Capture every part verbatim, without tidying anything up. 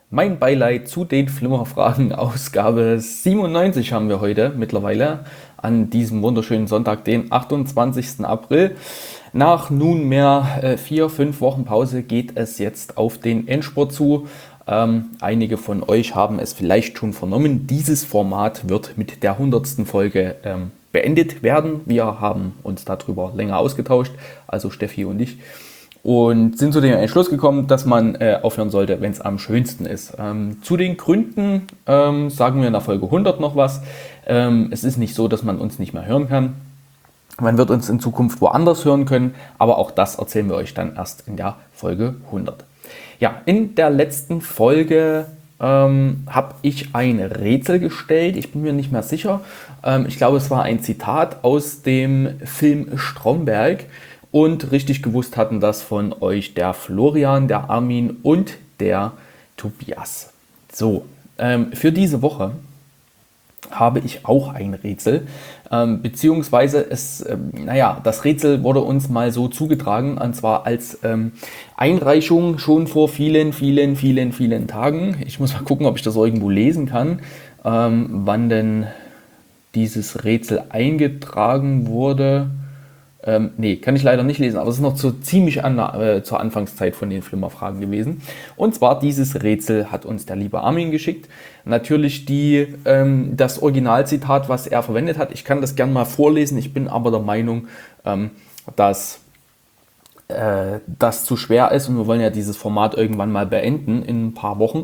Mein Beileid zu den Flimmerfragen. Ausgabe siebenundneunzig haben wir heute mittlerweile an diesem wunderschönen Sonntag, den achtundzwanzigsten April. Nach nunmehr äh, vier, fünf Wochen Pause geht es jetzt auf den Endspurt zu. Ähm, einige von euch haben es vielleicht schon vernommen. Dieses Format wird mit der hundertsten Folge ähm, beendet werden. Wir haben uns darüber länger ausgetauscht, also Steffi und ich. Und sind zu dem Entschluss gekommen, dass man äh, aufhören sollte, wenn es am schönsten ist. Ähm, zu den Gründen ähm, sagen wir in der Folge hundert noch was. Ähm, es ist nicht so, dass man uns nicht mehr hören kann. Man wird uns in Zukunft woanders hören können, aber auch das erzählen wir euch dann erst in der Folge hundert. Ja, in der letzten Folge ähm, habe ich ein Rätsel gestellt. Ich bin mir nicht mehr sicher. Ähm, ich glaube, es war ein Zitat aus dem Film Stromberg. Und richtig gewusst hatten das von euch der Florian, der Armin und der Tobias. So, ähm, für diese Woche habe ich auch ein Rätsel, ähm, beziehungsweise es, ähm, naja, das Rätsel wurde uns mal so zugetragen, und zwar als ähm, Einreichung schon vor vielen, vielen, vielen, vielen Tagen. Ich muss mal gucken, ob ich das irgendwo lesen kann, ähm, wann denn dieses Rätsel eingetragen wurde. Ähm, nee, kann ich leider nicht lesen, aber es ist noch so ziemlich an, äh, zur Anfangszeit von den Flimmerfragen gewesen. Und zwar dieses Rätsel hat uns der liebe Armin geschickt. Natürlich die, ähm, das Originalzitat, was er verwendet hat. Ich kann das gerne mal vorlesen. Ich bin aber der Meinung, ähm, dass äh, das zu schwer ist und wir wollen ja dieses Format irgendwann mal beenden in ein paar Wochen.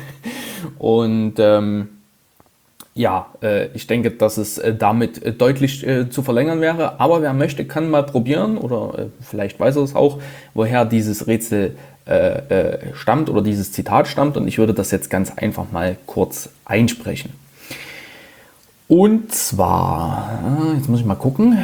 und ähm, Ja, äh, ich denke, dass es äh, damit äh, deutlich äh, zu verlängern wäre. Aber wer möchte, kann mal probieren oder äh, vielleicht weiß er es auch, woher dieses Rätsel äh, äh, stammt oder dieses Zitat stammt. Und ich würde das jetzt ganz einfach mal kurz einsprechen. Und zwar, äh, jetzt muss ich mal gucken.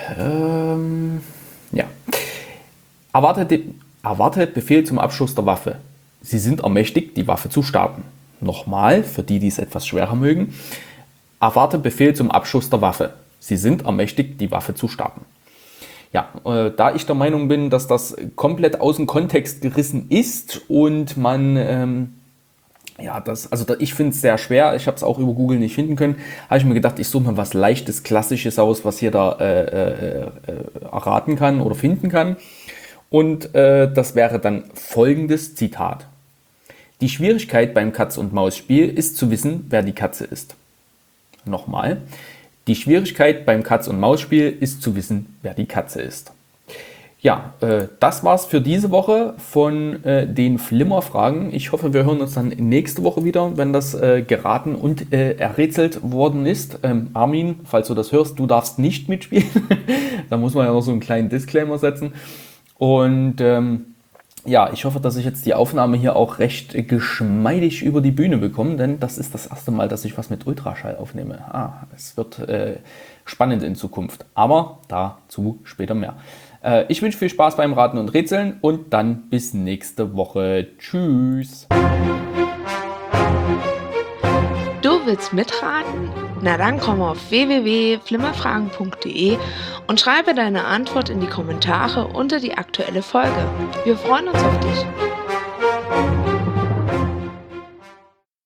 Ähm, ja, erwartet, erwartet Befehl zum Abschuss der Waffe. Sie sind ermächtigt, die Waffe zu starten. Nochmal, für die, die es etwas schwerer mögen. Erwarte Befehl zum Abschuss der Waffe. Sie sind ermächtigt, die Waffe zu starten. Ja, äh, da ich der Meinung bin, dass das komplett aus dem Kontext gerissen ist und man, ähm, ja, das, also da, ich finde es sehr schwer, ich habe es auch über Google nicht finden können, habe ich mir gedacht, ich suche mal was Leichtes, Klassisches aus, was jeder äh, äh, äh, erraten kann oder finden kann. Und äh, das wäre dann folgendes Zitat. Die Schwierigkeit beim Katz-und-Maus-Spiel ist zu wissen, wer die Katze ist. Nochmal. Die Schwierigkeit beim Katz-und-Maus-Spiel ist zu wissen, wer die Katze ist. Ja, äh, das war's für diese Woche von äh, den Flimmerfragen. Ich hoffe, wir hören uns dann nächste Woche wieder, wenn das äh, geraten und äh, errätselt worden ist. Ähm, Armin, falls du das hörst, du darfst nicht mitspielen. Da muss man ja noch so einen kleinen Disclaimer setzen. Und ähm, ja, ich hoffe, dass ich jetzt die Aufnahme hier auch recht geschmeidig über die Bühne bekomme, denn das ist das erste Mal, dass ich was mit Ultraschall aufnehme. Ah, es wird äh, spannend in Zukunft, aber dazu später mehr. Äh, ich wünsche viel Spaß beim Raten und Rätseln und dann bis nächste Woche. Tschüss! Du willst mitraten? Na dann komm auf w w w punkt flimmerfragen punkt de und schreibe deine Antwort in die Kommentare unter die aktuelle Folge. Wir freuen uns auf dich.